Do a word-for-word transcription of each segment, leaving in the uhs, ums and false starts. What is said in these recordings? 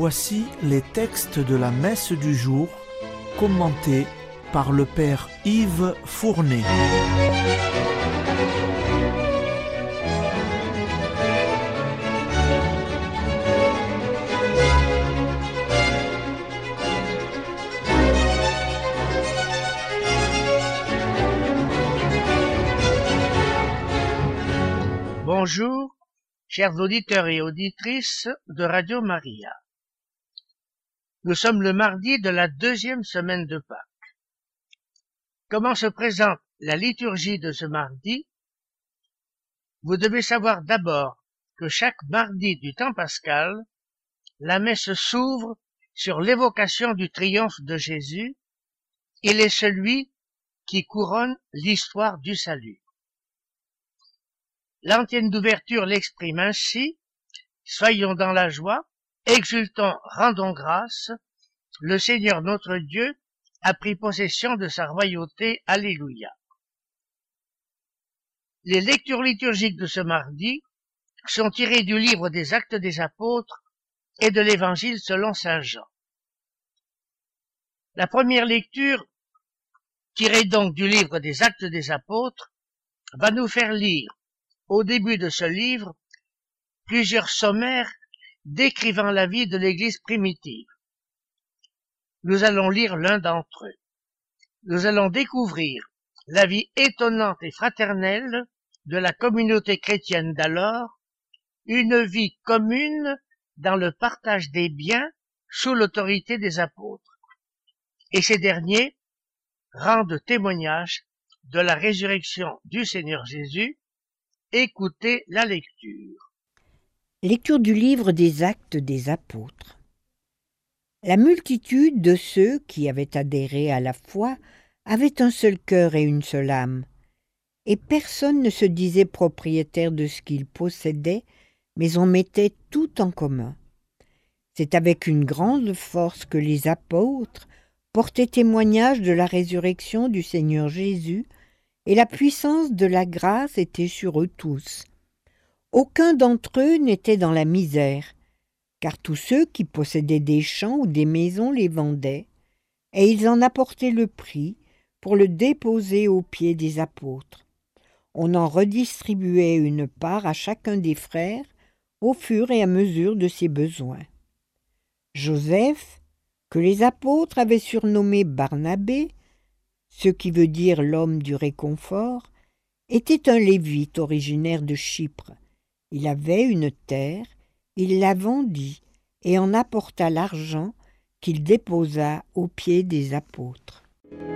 Voici les textes de la messe du jour, commentés par le Père Yves Fournet. Bonjour, chers auditeurs et auditrices de Radio Maria. Nous sommes le mardi de la deuxième semaine de Pâques. Comment se présente la liturgie de ce mardi? Vous devez savoir d'abord que chaque mardi du temps pascal, la messe s'ouvre sur l'évocation du triomphe de Jésus. Il est celui qui couronne l'histoire du salut. L'antienne d'ouverture l'exprime ainsi: soyons dans la joie, exultons, rendons grâce, le Seigneur notre Dieu a pris possession de sa royauté, alléluia. Les lectures liturgiques de ce mardi sont tirées du livre des Actes des Apôtres et de l'Évangile selon saint Jean. La première lecture, tirée donc du livre des Actes des Apôtres, va nous faire lire au début de ce livre plusieurs sommaires décrivant la vie de l'Église primitive. Nous allons lire l'un d'entre eux. Nous allons découvrir la vie étonnante et fraternelle de la communauté chrétienne d'alors, une vie commune dans le partage des biens sous l'autorité des apôtres. Et ces derniers rendent témoignage de la résurrection du Seigneur Jésus. Écoutez la lecture. Lecture du livre des Actes des Apôtres. La multitude de ceux qui avaient adhéré à la foi avait un seul cœur et une seule âme, et personne ne se disait propriétaire de ce qu'il possédait, mais on mettait tout en commun. C'est avec une grande force que les apôtres portaient témoignage de la résurrection du Seigneur Jésus, et la puissance de la grâce était sur eux tous. Aucun d'entre eux n'était dans la misère, car tous ceux qui possédaient des champs ou des maisons les vendaient, et ils en apportaient le prix pour le déposer aux pieds des apôtres. On en redistribuait une part à chacun des frères au fur et à mesure de ses besoins. Joseph, que les apôtres avaient surnommé Barnabé, ce qui veut dire l'homme du réconfort, était un lévite originaire de Chypre. Il avait une terre, il la vendit et en apporta l'argent qu'il déposa aux pieds des apôtres.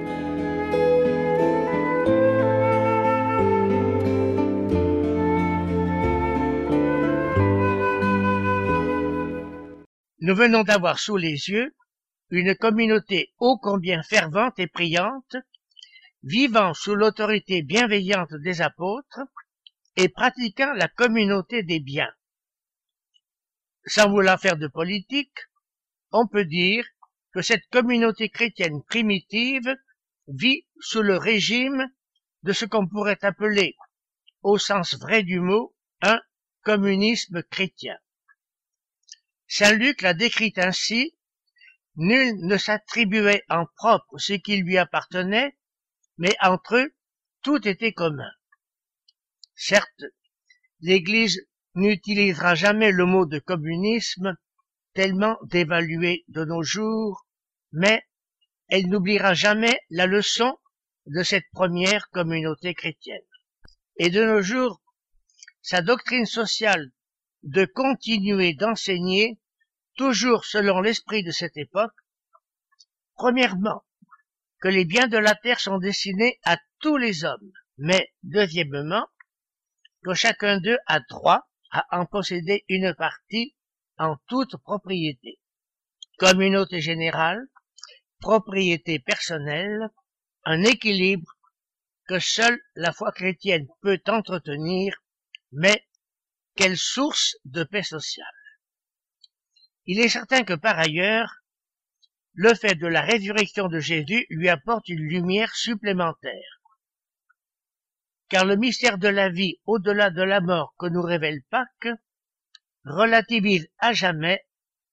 Nous venons d'avoir sous les yeux une communauté ô combien fervente et priante, vivant sous l'autorité bienveillante des apôtres et pratiquant la communauté des biens. Sans vouloir faire de politique, on peut dire que cette communauté chrétienne primitive vit sous le régime de ce qu'on pourrait appeler, au sens vrai du mot, un communisme chrétien. Saint Luc l'a décrit ainsi: nul ne s'attribuait en propre ce qui lui appartenait, mais entre eux, tout était commun. Certes, l'Église n'utilisera jamais le mot de communisme, tellement dévalué de nos jours, mais elle n'oubliera jamais la leçon de cette première communauté chrétienne. Et de nos jours, sa doctrine sociale de continuer d'enseigner, toujours selon l'esprit de cette époque, premièrement, que les biens de la terre sont destinés à tous les hommes, mais deuxièmement, que chacun d'eux a droit à en posséder une partie en toute propriété. Communauté générale, propriété personnelle, un équilibre que seule la foi chrétienne peut entretenir, mais quelle source de paix sociale. Il est certain que par ailleurs, le fait de la résurrection de Jésus lui apporte une lumière supplémentaire. Car le mystère de la vie au-delà de la mort que nous révèle Pâques relativise à jamais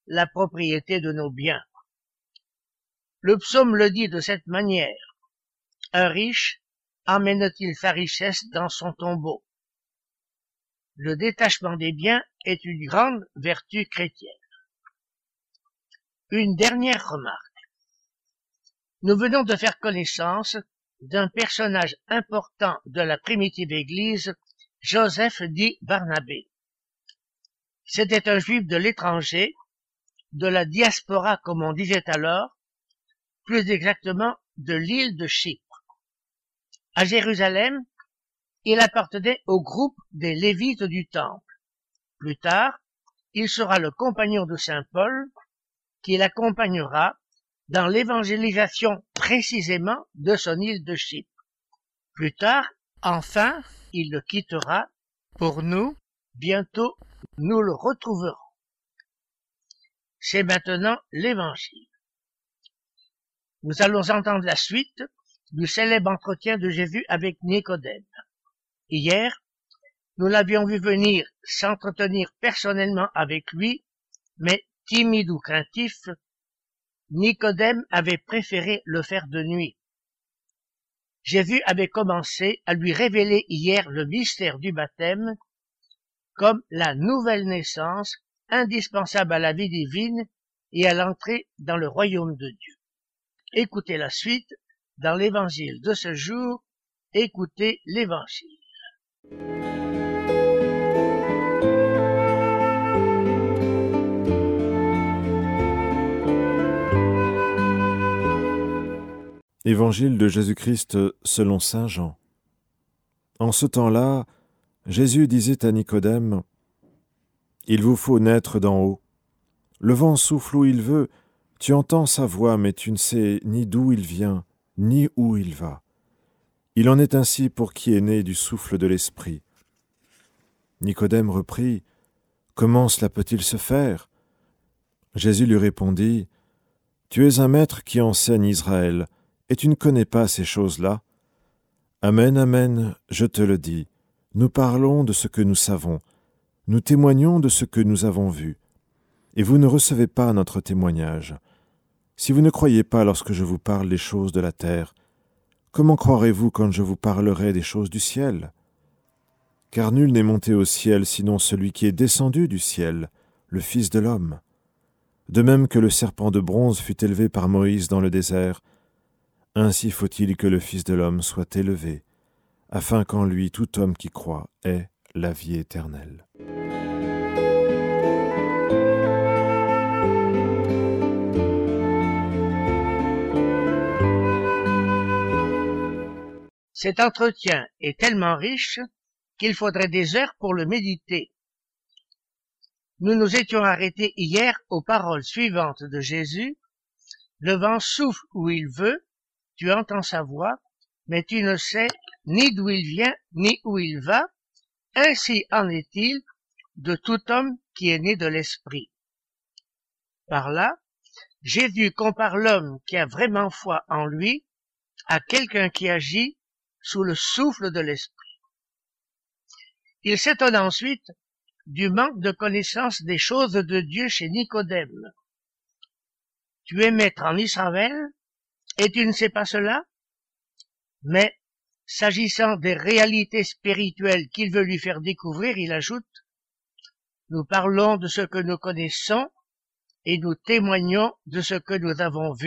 la propriété de nos biens. Le psaume le dit de cette manière. Un riche emmène-t-il sa richesse dans son tombeau? Le détachement des biens est une grande vertu chrétienne. Une dernière remarque. Nous venons de faire connaissance d'un personnage important de la primitive Église, Joseph dit Barnabé. C'était un juif de l'étranger, de la diaspora comme on disait alors, plus exactement de l'île de Chypre. À Jérusalem, il appartenait au groupe des Lévites du Temple. Plus tard, il sera le compagnon de saint Paul, qui l'accompagnera dans l'évangélisation précisément de son île de Chypre. Plus tard, enfin, il le quittera pour nous. Bientôt, nous le retrouverons. C'est maintenant l'Évangile. Nous allons entendre la suite du célèbre entretien de Jésus avec Nicodème. Hier, nous l'avions vu venir s'entretenir personnellement avec lui, mais timide ou craintif, Nicodème avait préféré le faire de nuit. Jésus avait commencé à lui révéler hier le mystère du baptême comme la nouvelle naissance indispensable à la vie divine et à l'entrée dans le royaume de Dieu. Écoutez la suite dans l'évangile de ce jour. Écoutez l'évangile. Évangile de Jésus-Christ selon saint Jean. En ce temps-là, Jésus disait à Nicodème, « Il vous faut naître d'en haut. Le vent souffle où il veut, tu entends sa voix, mais tu ne sais ni d'où il vient, ni où il va. Il en est ainsi pour qui est né du souffle de l'Esprit. » Nicodème reprit, « Comment cela peut-il se faire ?» Jésus lui répondit, « Tu es un maître qui enseigne Israël, et tu ne connais pas ces choses-là? Amen, amen, je te le dis, nous parlons de ce que nous savons, nous témoignons de ce que nous avons vu, et vous ne recevez pas notre témoignage. Si vous ne croyez pas lorsque je vous parle des choses de la terre, comment croirez-vous quand je vous parlerai des choses du ciel? Car nul n'est monté au ciel sinon celui qui est descendu du ciel, le Fils de l'homme. De même que le serpent de bronze fut élevé par Moïse dans le désert, ainsi faut-il que le Fils de l'homme soit élevé, afin qu'en lui tout homme qui croit ait la vie éternelle. Cet entretien est tellement riche qu'il faudrait des heures pour le méditer. Nous nous étions arrêtés hier aux paroles suivantes de Jésus. Le vent souffle où il veut, tu entends sa voix, mais tu ne sais ni d'où il vient, ni où il va. Ainsi en est-il de tout homme qui est né de l'Esprit. Par là, Jésus compare l'homme qui a vraiment foi en lui à quelqu'un qui agit sous le souffle de l'Esprit. Il s'étonne ensuite du manque de connaissance des choses de Dieu chez Nicodème. Tu es maître en Israël, et tu ne sais pas cela? Mais, s'agissant des réalités spirituelles qu'il veut lui faire découvrir, il ajoute, « Nous parlons de ce que nous connaissons et nous témoignons de ce que nous avons vu. »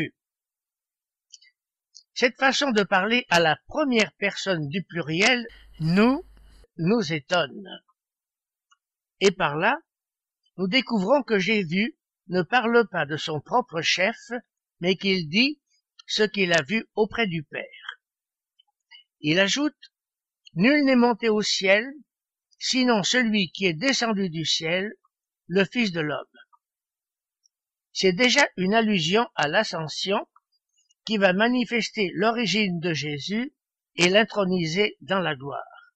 Cette façon de parler à la première personne du pluriel nous, nous étonne. Et par là, nous découvrons que Jésus ne parle pas de son propre chef, mais qu'il dit ce qu'il a vu auprès du Père. Il ajoute, « Nul n'est monté au ciel, sinon celui qui est descendu du ciel, le Fils de l'homme. » C'est déjà une allusion à l'ascension qui va manifester l'origine de Jésus et l'introniser dans la gloire.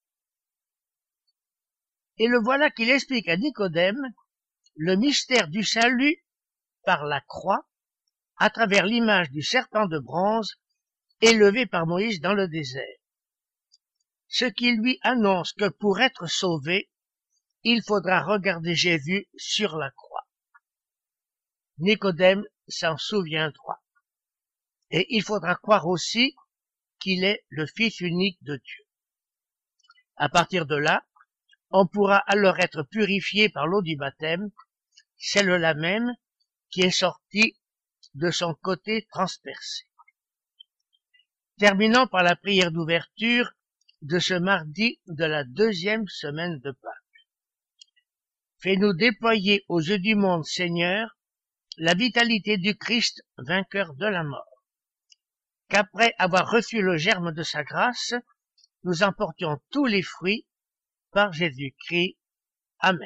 Et le voilà qu'il explique à Nicodème le mystère du salut par la croix à travers l'image du serpent de bronze élevé par Moïse dans le désert. Ce qui lui annonce que pour être sauvé, il faudra regarder Jésus sur la croix. Nicodème s'en souviendra. Et il faudra croire aussi qu'il est le Fils unique de Dieu. À partir de là, on pourra alors être purifié par l'eau du baptême, celle-là même qui est sortie de son côté transpercé. Terminons par la prière d'ouverture de ce mardi de la deuxième semaine de Pâques. Fais-nous déployer aux yeux du monde, Seigneur, la vitalité du Christ vainqueur de la mort. Qu'après avoir reçu le germe de sa grâce, nous emportions tous les fruits par Jésus-Christ. Amen.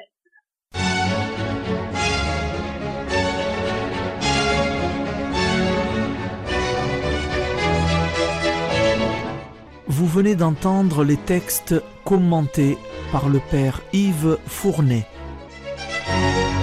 Vous venez d'entendre les textes commentés par le Père Yves Fournet.